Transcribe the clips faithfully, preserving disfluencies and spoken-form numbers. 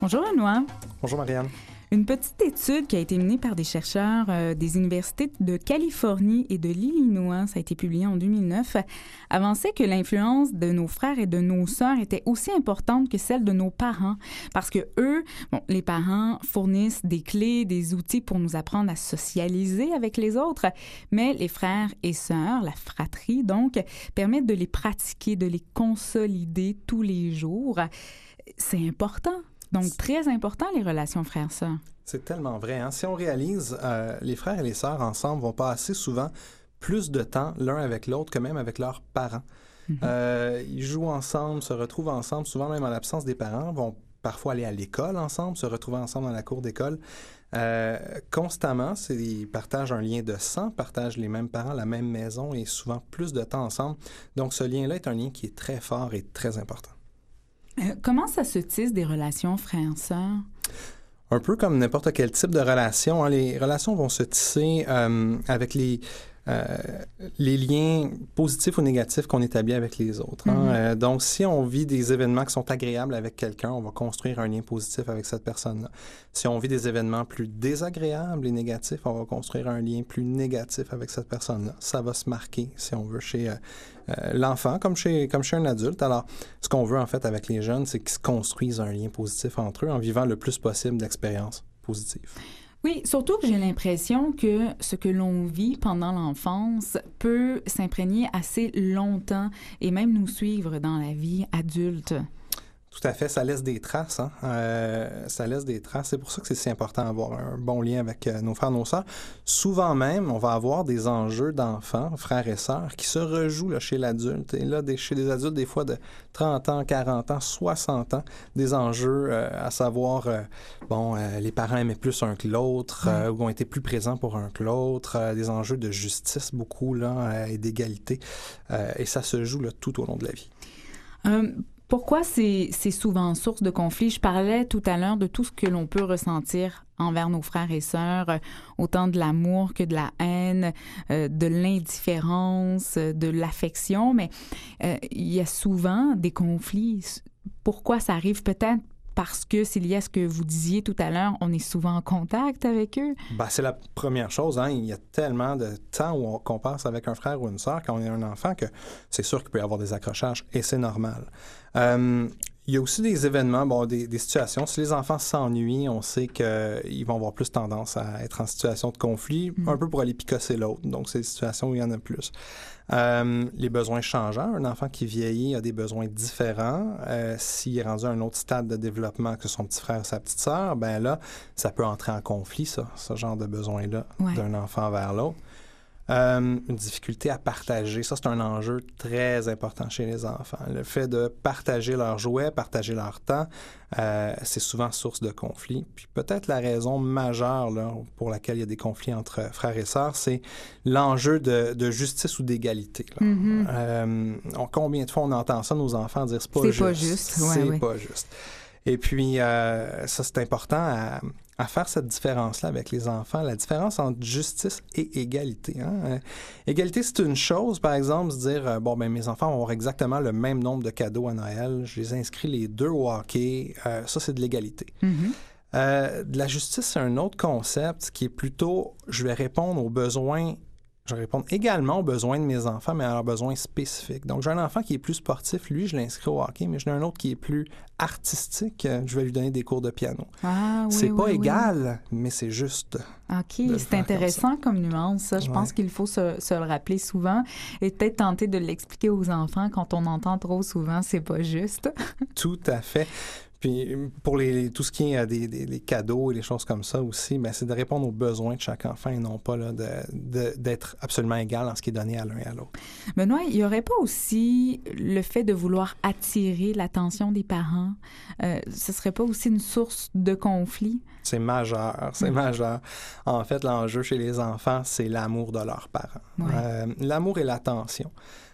Bonjour Benoît. Bonjour Marianne. Une petite étude qui a été menée par des chercheurs euh, des universités de Californie et de l'Illinois, ça a été publié en deux mille neuf, avançait que l'influence de nos frères et de nos sœurs était aussi importante que celle de nos parents. Parce que eux, bon, les parents fournissent des clés, des outils pour nous apprendre à socialiser avec les autres, mais les frères et sœurs, la fratrie donc, permettent de les pratiquer, de les consolider tous les jours. C'est important. Donc, très important, les relations frères-sœurs. C'est tellement vrai. Hein? Si on réalise, euh, les frères et les sœurs ensemble vont passer souvent plus de temps l'un avec l'autre que même avec leurs parents. Mm-hmm. Euh, ils jouent ensemble, se retrouvent ensemble, souvent même en l'absence des parents, vont parfois aller à l'école ensemble, se retrouver ensemble dans la cour d'école. Euh, constamment, c'est, ils partagent un lien de sang, partagent les mêmes parents, la même maison et souvent plus de temps ensemble. Donc, ce lien-là est un lien qui est très fort et très important. Euh, comment ça se tisse des relations frères-sœurs? Un peu comme n'importe quel type de relation. Hein, les relations vont se tisser euh, avec les, euh, les liens positifs ou négatifs qu'on établit avec les autres. Hein. Mm-hmm. Euh, donc, si on vit des événements qui sont agréables avec quelqu'un, on va construire un lien positif avec cette personne-là. Si on vit des événements plus désagréables et négatifs, on va construire un lien plus négatif avec cette personne-là. Ça va se marquer, si on veut, chez euh, euh, l'enfant comme chez, comme chez un adulte. Alors, ce qu'on veut, en fait, avec les jeunes, c'est qu'ils se construisent un lien positif entre eux en vivant le plus possible d'expériences positives. Oui, surtout que j'ai l'impression que ce que l'on vit pendant l'enfance peut s'imprégner assez longtemps et même nous suivre dans la vie adulte. Tout à fait, ça laisse des traces. Hein? Euh, ça laisse des traces. C'est pour ça que c'est si important d'avoir un bon lien avec euh, nos frères, nos sœurs. Souvent même, on va avoir des enjeux d'enfants, frères et sœurs, qui se rejouent là, chez l'adulte. Et là, des, chez des adultes, des fois de trente ans, quarante ans, soixante ans, des enjeux euh, à savoir, euh, bon, euh, les parents aimaient plus un que l'autre, euh, ou ont été plus présents pour un que l'autre, euh, des enjeux de justice beaucoup là, euh, et d'égalité. Euh, et ça se joue là, tout au long de la vie. Euh... Pourquoi c'est, c'est souvent source de conflit? Je parlais tout à l'heure de tout ce que l'on peut ressentir envers nos frères et sœurs, euh, autant de l'amour que de la haine, euh, de l'indifférence, euh, de l'affection, mais euh, il y a souvent des conflits. Pourquoi ça arrive? Peut-être parce que c'est lié à ce que vous disiez tout à l'heure, on est souvent en contact avec eux. Ben, c'est la première chose. Hein? Il y a tellement de temps où on, qu'on passe avec un frère ou une sœur quand on est un enfant que c'est sûr qu'il peut y avoir des accrochages et c'est normal. Euh, il y a aussi des événements, bon, des, des situations. Si les enfants s'ennuient, on sait qu'ils vont avoir plus tendance à être en situation de conflit, mmh. un peu pour aller picosser l'autre. Donc, c'est des situations où il y en a plus. Euh, les besoins changeants. Un enfant qui vieillit a des besoins différents. Euh, s'il est rendu à un autre stade de développement que son petit frère ou sa petite sœur, ben là, ça peut entrer en conflit, ça, ce genre de besoin-là, ouais. d'un enfant vers l'autre. Euh, une difficulté à partager. Ça, c'est un enjeu très important chez les enfants. Le fait de partager leurs jouets, partager leur temps, euh, c'est souvent source de conflit. Puis peut-être la raison majeure là, pour laquelle il y a des conflits entre frères et sœurs, c'est l'enjeu de, de justice ou d'égalité. Là. Mm-hmm. Euh, on, combien de fois on entend ça, nos enfants, dire c'est pas c'est juste. Pas juste. Ouais, c'est ouais. pas juste. Et puis, euh, ça, c'est important à, à faire cette différence-là avec les enfants, la différence entre justice et égalité. Hein? Euh, égalité, c'est une chose, par exemple, se dire, euh, bon, ben mes enfants vont avoir exactement le même nombre de cadeaux à Noël, je les inscris les deux au hockey, euh, ça, c'est de l'égalité. Mm-hmm. Euh, de la justice, c'est un autre concept qui est plutôt, je vais répondre aux besoins Je vais répondre également aux besoins de mes enfants, mais à leurs besoins spécifiques. Donc, j'ai un enfant qui est plus sportif, lui, je l'inscris au hockey, mais j'en ai un autre qui est plus artistique, je vais lui donner des cours de piano. Ah, oui, c'est pas oui, égal, oui. mais c'est juste. OK, c'est intéressant comme, comme nuance, ça. Je ouais. pense qu'il faut se, se le rappeler souvent et peut-être tenter de l'expliquer aux enfants quand on entend trop souvent, c'est pas juste. Tout à fait. Puis pour les, tout ce qui est des, des, des cadeaux et les choses comme ça aussi, bien, c'est de répondre aux besoins de chaque enfant et non pas là, de, de, d'être absolument égal dans ce qui est donné à l'un et à l'autre. Benoît, il n'y aurait pas aussi le fait de vouloir attirer l'attention des parents? Euh, ce ne serait pas aussi une source de conflit? C'est majeur, c'est mmh. majeur. En fait, l'enjeu chez les enfants, c'est l'amour de leurs parents. Ouais. Euh, l'amour et l'attention.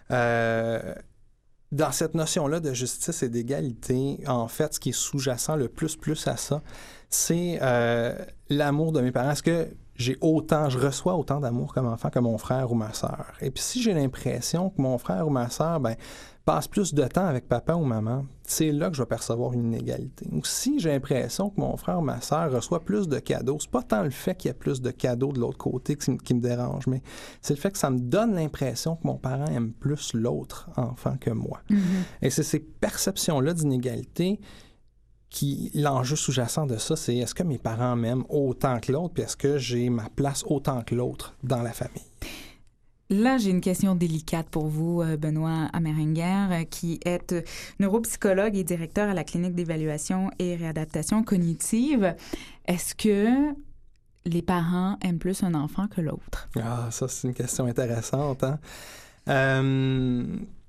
Euh, Dans cette notion-là de justice et d'égalité, en fait, ce qui est sous-jacent le plus plus à ça, c'est euh, l'amour de mes parents. Est-ce que j'ai autant, je reçois autant d'amour comme enfant que mon frère ou ma sœur. Et puis si j'ai l'impression que mon frère ou ma sœur, ben, passe plus de temps avec papa ou maman, c'est là que je vais percevoir une inégalité. Ou si j'ai l'impression que mon frère ou ma sœur reçoit plus de cadeaux, c'est pas tant le fait qu'il y a plus de cadeaux de l'autre côté qui, qui me dérange, mais c'est le fait que ça me donne l'impression que mon parent aime plus l'autre enfant que moi. Mm-hmm. Et c'est ces perceptions-là d'inégalité qui, l'enjeu sous-jacent de ça, c'est est-ce que mes parents m'aiment autant que l'autre, puis est-ce que j'ai ma place autant que l'autre dans la famille? Là, j'ai une question délicate pour vous, Benoît Amerenger, qui est neuropsychologue et directeur à la clinique d'évaluation et réadaptation cognitive. Est-ce que les parents aiment plus un enfant que l'autre? Ah, ça, c'est une question intéressante, hein? Euh...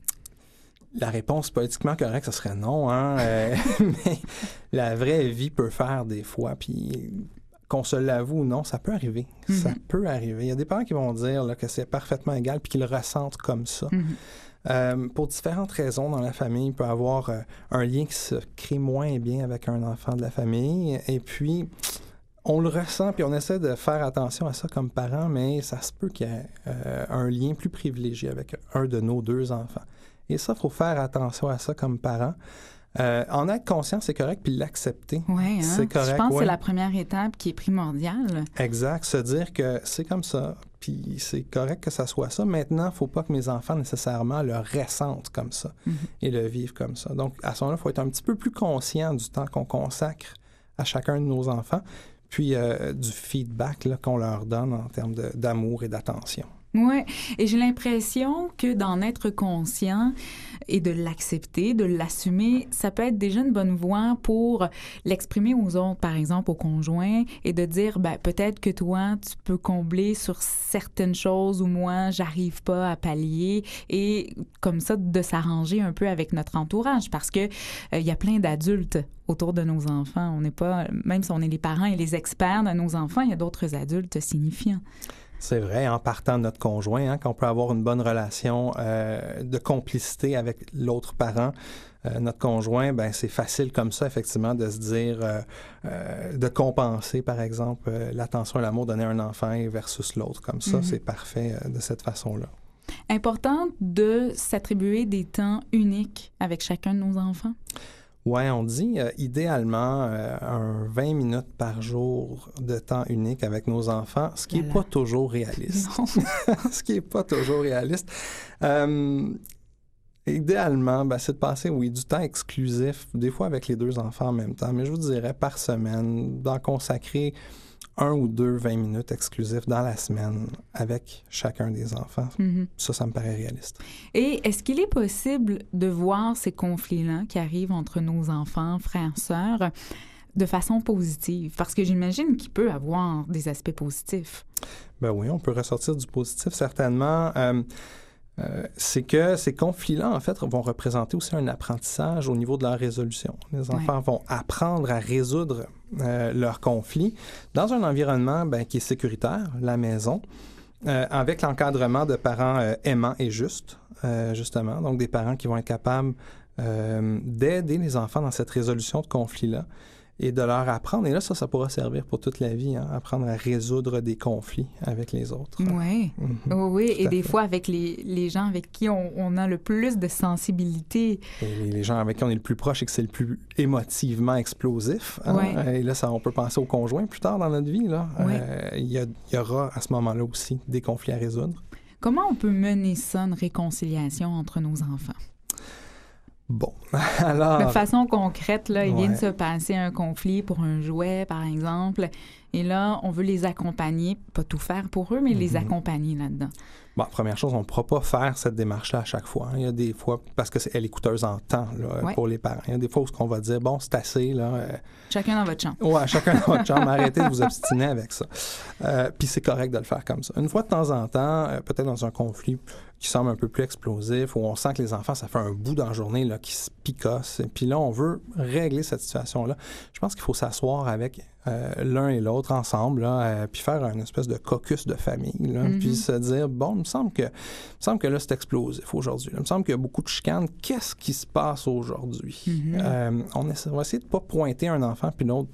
La réponse politiquement correcte, ce serait non, hein? euh, mais la vraie vie peut faire des fois, puis qu'on se l'avoue ou non, ça peut arriver. Mm-hmm. Ça peut arriver. Il y a des parents qui vont dire là, que c'est parfaitement égal puis qu'ils le ressentent comme ça. Mm-hmm. Euh, pour différentes raisons dans la famille, il peut y avoir euh, un lien qui se crée moins bien avec un enfant de la famille, et puis on le ressent, puis on essaie de faire attention à ça comme parents, mais ça se peut qu'il y ait euh, un lien plus privilégié avec un de nos deux enfants. Et ça, il faut faire attention à ça comme parent. Euh, en être conscient, c'est correct, puis l'accepter, ouais, hein? c'est correct. Je pense ouais. que c'est la première étape qui est primordiale. Exact, se dire que c'est comme ça, puis c'est correct que ça soit ça. Maintenant, il ne faut pas que mes enfants nécessairement le ressentent comme ça mm-hmm. et le vivent comme ça. Donc, à ce moment-là, il faut être un petit peu plus conscient du temps qu'on consacre à chacun de nos enfants, puis euh, du feedback là, qu'on leur donne en termes de, d'amour et d'attention. Oui, et j'ai l'impression que d'en être conscient et de l'accepter, de l'assumer, ça peut être déjà une bonne voie pour l'exprimer aux autres, par exemple au conjoint, et de dire, ben, peut-être que toi, tu peux combler sur certaines choses où moi, j'arrive pas à pallier, et comme ça, de s'arranger un peu avec notre entourage, parce que il euh, y a plein d'adultes autour de nos enfants. On n'est pas, même si on est les parents et les experts de nos enfants, il y a d'autres adultes signifiants. C'est vrai, en partant de notre conjoint, hein, qu'on peut avoir une bonne relation euh, de complicité avec l'autre parent, euh, notre conjoint, ben c'est facile comme ça, effectivement, de se dire, euh, euh, de compenser, par exemple, euh, l'attention et l'amour donné à un enfant versus l'autre. Comme ça, mm-hmm. c'est parfait euh, de cette façon-là. Important de s'attribuer des temps uniques avec chacun de nos enfants? Oui, on dit euh, idéalement euh, un vingt minutes par jour de temps unique avec nos enfants, ce qui n'est pas toujours réaliste. ce qui n'est pas toujours réaliste. Euh, idéalement, ben, c'est de passer, oui, du temps exclusif, des fois avec les deux enfants en même temps, mais je vous dirais par semaine, d'en consacrer un ou deux vingt minutes exclusifs dans la semaine avec chacun des enfants. Mm-hmm. Ça, ça me paraît réaliste. Et est-ce qu'il est possible de voir ces conflits-là qui arrivent entre nos enfants, frères, sœurs, de façon positive? Parce que j'imagine qu'il peut avoir des aspects positifs. Ben oui, on peut ressortir du positif, certainement. Euh, Euh, c'est que ces conflits-là, en fait, vont représenter aussi un apprentissage au niveau de leur résolution. Les enfants ouais. vont apprendre à résoudre euh, leurs conflits dans un environnement ben, qui est sécuritaire, la maison, euh, avec l'encadrement de parents euh, aimants et justes, euh, justement. Donc, des parents qui vont être capables euh, d'aider les enfants dans cette résolution de conflits-là et de leur apprendre. Et là, ça, ça pourra servir pour toute la vie, hein, apprendre à résoudre des conflits avec les autres. Oui, mm-hmm. oui, oui. Et des fait. fois, avec les, les gens avec qui on, on a le plus de sensibilité. Et les, les gens avec qui on est le plus proche et que c'est le plus émotivement explosif. Hein? Ouais. Et là, ça, on peut penser au conjoint plus tard dans notre vie. Là. Ouais. Euh, il, y a, il y aura à ce moment-là aussi des conflits à résoudre. Comment on peut mener ça, une réconciliation entre nos enfants? Bon, alors... De façon concrète, là, il ouais. vient de se passer un conflit pour un jouet, par exemple, et là, on veut les accompagner, pas tout faire pour eux, mais mm-hmm. les accompagner là-dedans. Bon, première chose, on ne pourra pas faire cette démarche-là à chaque fois. Hein. Il y a des fois, parce que c'est elle est coûteuse en temps là, ouais. pour les parents. Il y a des fois où on va dire, bon, c'est assez, là... Euh... Chacun dans votre chambre. Oui, chacun dans votre chambre. Arrêtez de vous obstiner avec ça. Euh, puis c'est correct de le faire comme ça. Une fois de temps en temps, euh, peut-être dans un conflit qui semble un peu plus explosif, où on sent que les enfants, ça fait un bout dans la journée là, qui se picossent. Puis là, on veut régler cette situation-là. Je pense qu'il faut s'asseoir avec euh, l'un et l'autre ensemble, là, euh, puis faire une espèce de caucus de famille, là, mm-hmm. puis se dire, bon, il me semble que, il me semble que là, c'est explosif aujourd'hui. Là. Il me semble qu'il y a beaucoup de chicanes. Qu'est-ce qui se passe aujourd'hui? Mm-hmm. Euh, on, essa- on va essayer de ne pas pointer un enfant puis l'autre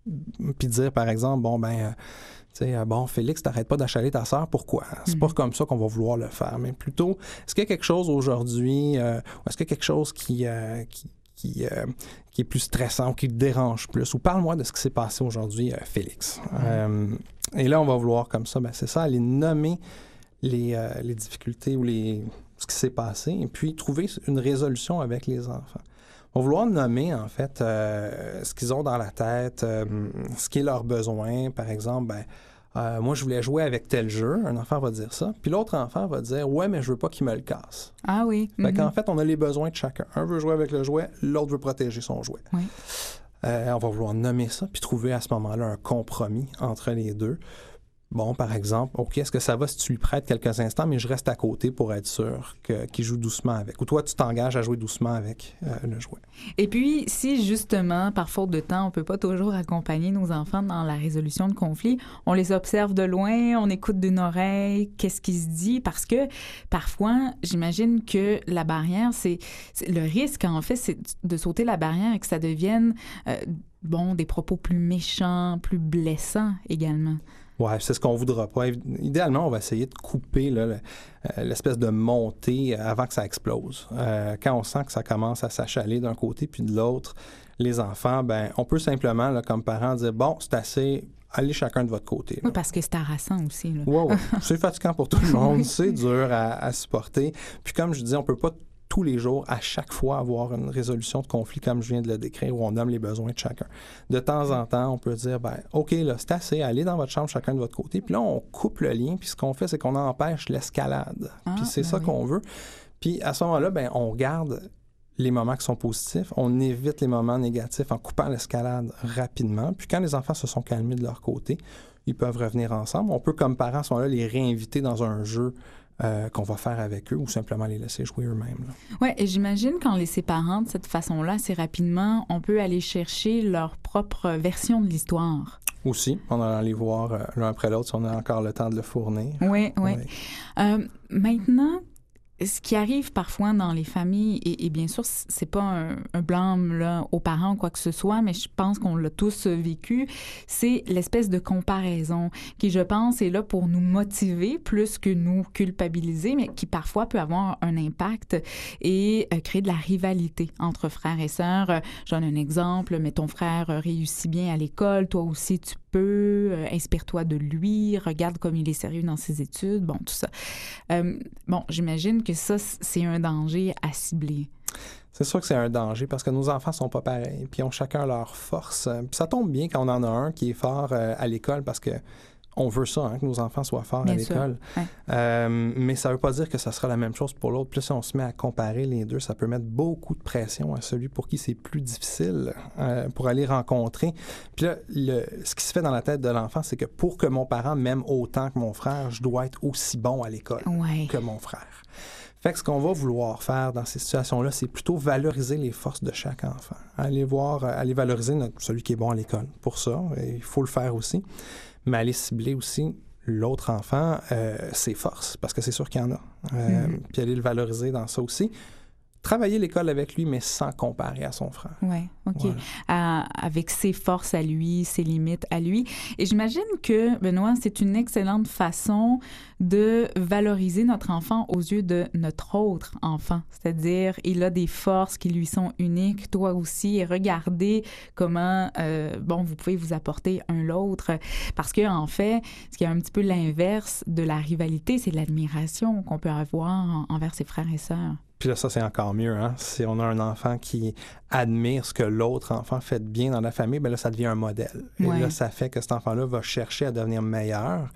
puis dire, par exemple, bon, ben... Euh, tu sais, bon, Félix, t'arrêtes pas d'achaler ta sœur, pourquoi? C'est mm-hmm. pas comme ça qu'on va vouloir le faire, mais plutôt, est-ce qu'il y a quelque chose aujourd'hui, euh, ou est-ce qu'il y a quelque chose qui, euh, qui, qui, euh, qui est plus stressant ou qui te dérange plus? Ou parle-moi de ce qui s'est passé aujourd'hui, euh, Félix. Mm-hmm. Euh, et là, on va vouloir comme ça, ben c'est ça, aller nommer les, euh, les difficultés ou les, ce qui s'est passé, et puis trouver une résolution avec les enfants. On va vouloir nommer, en fait, euh, ce qu'ils ont dans la tête, euh, ce qui est leur besoin. Par exemple, ben, euh, moi, je voulais jouer avec tel jeu. Un enfant va dire ça. Puis l'autre enfant va dire, ouais, mais je veux pas qu'il me le casse. Ah oui. Fait mm-hmm. qu'en fait, on a les besoins de chacun. Un veut jouer avec le jouet, l'autre veut protéger son jouet. Oui. Euh, on va vouloir nommer ça, puis trouver à ce moment-là un compromis entre les deux. Bon, par exemple, OK, est-ce que ça va si tu lui prêtes quelques instants, mais je reste à côté pour être sûr que, qu'il joue doucement avec. Ou toi, tu t'engages à jouer doucement avec euh, le jouet. Et puis, si justement, par faute de temps, on ne peut pas toujours accompagner nos enfants dans la résolution de conflits, on les observe de loin, on écoute d'une oreille, qu'est-ce qui se dit, parce que parfois, j'imagine que la barrière, c'est, c'est le risque, en fait, c'est de sauter la barrière et que ça devienne, euh, bon, des propos plus méchants, plus blessants également. Oui, c'est ce qu'on ne voudra pas. Idéalement, on va essayer de couper là, l'espèce de montée avant que ça explose. Euh, quand on sent que ça commence à s'achaler d'un côté puis de l'autre, les enfants, ben, on peut simplement, là, comme parents, dire « Bon, c'est assez, allez chacun de votre côté. » Oui, parce que c'est harassant aussi. Oui, ouais. C'est fatigant pour tout le monde, c'est dur à, à supporter. Puis comme je dis, on ne peut pas tous les jours, à chaque fois, avoir une résolution de conflit comme je viens de le décrire, où on nomme les besoins de chacun. De temps en temps, on peut dire, ben, OK, là, c'est assez, allez dans votre chambre chacun de votre côté. Puis là, on coupe le lien, puis ce qu'on fait, c'est qu'on empêche l'escalade. Ah, puis c'est ben ça oui. qu'on veut. Puis à ce moment-là, ben, on garde les moments qui sont positifs, on évite les moments négatifs en coupant l'escalade rapidement. Puis quand les enfants se sont calmés de leur côté, ils peuvent revenir ensemble. On peut, comme parents, à ce moment-là, les réinviter dans un jeu Euh, qu'on va faire avec eux ou simplement les laisser jouer eux-mêmes. Oui, et j'imagine qu'en les séparant de cette façon-là, assez rapidement, on peut aller chercher leur propre version de l'histoire. Aussi, on va aller voir euh, l'un après l'autre si on a encore le temps de le fournir. Oui, oui. oui. Euh, maintenant, ce qui arrive parfois dans les familles, et, et bien sûr, c'est pas un, un blâme là, aux parents ou quoi que ce soit, mais je pense qu'on l'a tous vécu, c'est l'espèce de comparaison qui, je pense, est là pour nous motiver plus que nous culpabiliser, mais qui parfois peut avoir un impact et euh, créer de la rivalité entre frères et sœurs. Euh, j'en ai un exemple, mais ton frère réussit bien à l'école, toi aussi tu peux, euh, inspire-toi de lui, regarde comme il est sérieux dans ses études, bon, tout ça. Euh, bon, j'imagine que ça, c'est un danger à cibler. C'est sûr que c'est un danger parce que nos enfants sont pas pareils, puis ils ont chacun leur force. Puis ça tombe bien quand on en a un qui est fort euh, à l'école parce que on veut ça, hein, que nos enfants soient forts bien à l'école. Ouais. Euh, mais ça veut pas dire que ça sera la même chose pour l'autre. Plus si on se met à comparer les deux, ça peut mettre beaucoup de pression à celui pour qui c'est plus difficile euh, pour aller rencontrer. Puis là, le, ce qui se fait dans la tête de l'enfant, c'est que pour que mon parent m'aime autant que mon frère, je dois être aussi bon à l'école ouais. que mon frère. Fait que ce qu'on va vouloir faire dans ces situations-là, c'est plutôt valoriser les forces de chaque enfant. Aller voir, aller valoriser notre, celui qui est bon à l'école. Pour ça, il faut le faire aussi. Mais aller cibler aussi l'autre enfant, euh, ses forces, parce que c'est sûr qu'il y en a. Euh, mm-hmm. Puis aller le valoriser dans ça aussi. Travailler l'école avec lui, mais sans comparer à son frère. Oui, OK. Voilà. À, avec ses forces à lui, ses limites à lui. Et j'imagine que, Benoît, c'est une excellente façon de valoriser notre enfant aux yeux de notre autre enfant. C'est-à-dire, il a des forces qui lui sont uniques, toi aussi, et regardez comment, euh, bon, vous pouvez vous apporter un l'autre. Parce que, en fait, ce qui est un petit peu l'inverse de la rivalité, c'est l'admiration qu'on peut avoir en, envers ses frères et sœurs. Puis là, ça, c'est encore mieux. Hein? Si on a un enfant qui admire ce que l'autre enfant fait de bien dans la famille, bien là, ça devient un modèle. Et ouais. là, ça fait que cet enfant-là va chercher à devenir meilleur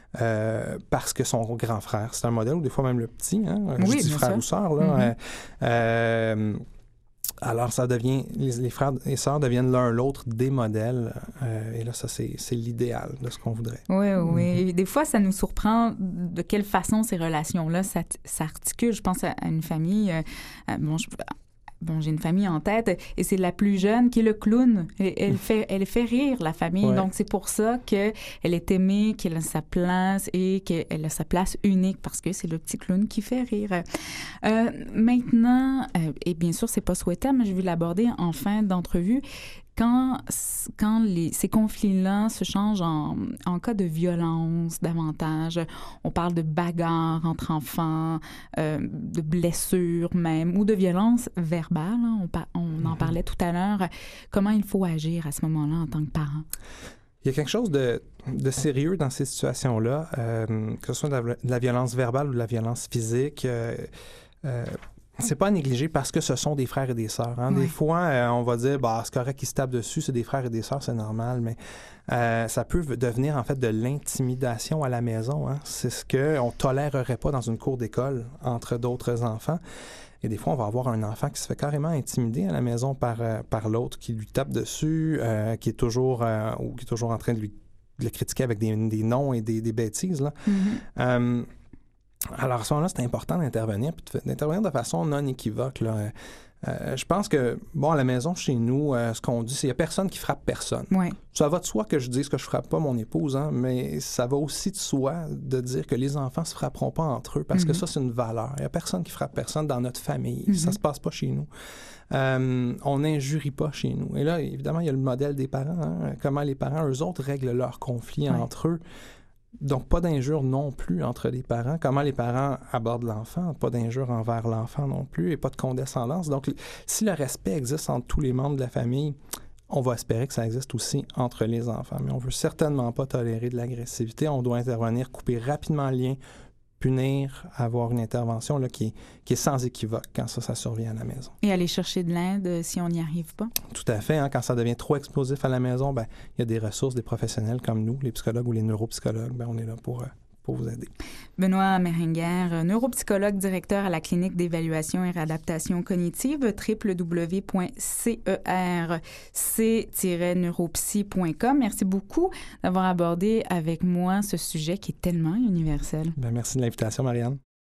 euh, parce que son grand frère, c'est un modèle, ou des fois même le petit, hein? Oui, je dis frère sûr. Ou sœur, là. Mm-hmm. Euh, euh, alors, ça devient, les, les frères et sœurs deviennent l'un l'autre des modèles. Euh, et là, ça, c'est, c'est l'idéal de ce qu'on voudrait. Oui, oui. Mm-hmm. Des fois, ça nous surprend de quelle façon ces relations-là s'articulent. Je pense à une famille. Euh, bon, je, bon, j'ai une famille en tête et c'est la plus jeune qui est le clown. Elle, elle, fait, elle fait rire la famille. Ouais. Donc, c'est pour ça qu'elle est aimée, qu'elle a sa place et qu'elle a sa place unique parce que c'est le petit clown qui fait rire. Euh, maintenant, euh, et bien sûr, c'est pas souhaitable, mais je vais l'aborder en fin d'entrevue. quand, quand les, ces conflits-là se changent en, en cas de violence davantage, on parle de bagarres entre enfants, euh, de blessures même, ou de violence verbale, hein, on, par, on mm-hmm. en parlait tout à l'heure, comment il faut agir à ce moment-là en tant que parent? Il y a quelque chose de, de sérieux dans ces situations-là, euh, que ce soit de la, de la violence verbale ou de la violence physique. Euh, euh, c'est pas à négliger parce que ce sont des frères et des sœurs. Hein. Oui. Des fois, euh, on va dire, bah, c'est correct qu'ils se tapent dessus, c'est des frères et des sœurs, c'est normal, mais euh, ça peut devenir en fait de l'intimidation à la maison. Hein. C'est ce qu'on tolérerait pas dans une cour d'école entre d'autres enfants. Et des fois, on va avoir un enfant qui se fait carrément intimider à la maison par, euh, par l'autre, qui lui tape dessus, euh, qui est toujours euh, ou qui est toujours en train de, lui, de le critiquer avec des, des noms et des, des bêtises. Là. Mm-hmm. Euh, alors, à ce moment-là, c'est important d'intervenir, puis d'intervenir de façon non équivoque. Là. Euh, je pense que, bon, à la maison, chez nous, euh, ce qu'on dit, c'est qu'il n'y a personne qui frappe personne. Ouais. Ça va de soi que je dise que je ne frappe pas mon épouse, hein, mais ça va aussi de soi de dire que les enfants ne se frapperont pas entre eux, parce mm-hmm. que ça, c'est une valeur. Il n'y a personne qui frappe personne dans notre famille. Mm-hmm. Ça ne se passe pas chez nous. Euh, on n'injurie pas chez nous. Et là, évidemment, il y a le modèle des parents. Hein, comment les parents, eux autres, règlent leurs conflits ouais. entre eux. Donc, pas d'injure non plus entre les parents. Comment les parents abordent l'enfant, pas d'injure envers l'enfant non plus et pas de condescendance. Donc, si le respect existe entre tous les membres de la famille, on va espérer que ça existe aussi entre les enfants. Mais on ne veut certainement pas tolérer de l'agressivité. On doit intervenir, couper rapidement le lien, punir, avoir une intervention là, qui, est, qui est sans équivoque quand ça, ça survient à la maison. Et aller chercher de l'aide si on n'y arrive pas? Tout à fait. Hein, quand ça devient trop explosif à la maison, ben, il y a des ressources, des professionnels comme nous, les psychologues ou les neuropsychologues, ben, on est là pour... Euh, pour vous aider. Benoît Méringer, neuropsychologue, directeur à la clinique d'évaluation et réadaptation cognitive, w w w point cerc neuropsy point com. Merci beaucoup d'avoir abordé avec moi ce sujet qui est tellement universel. Ben, merci de l'invitation, Marianne.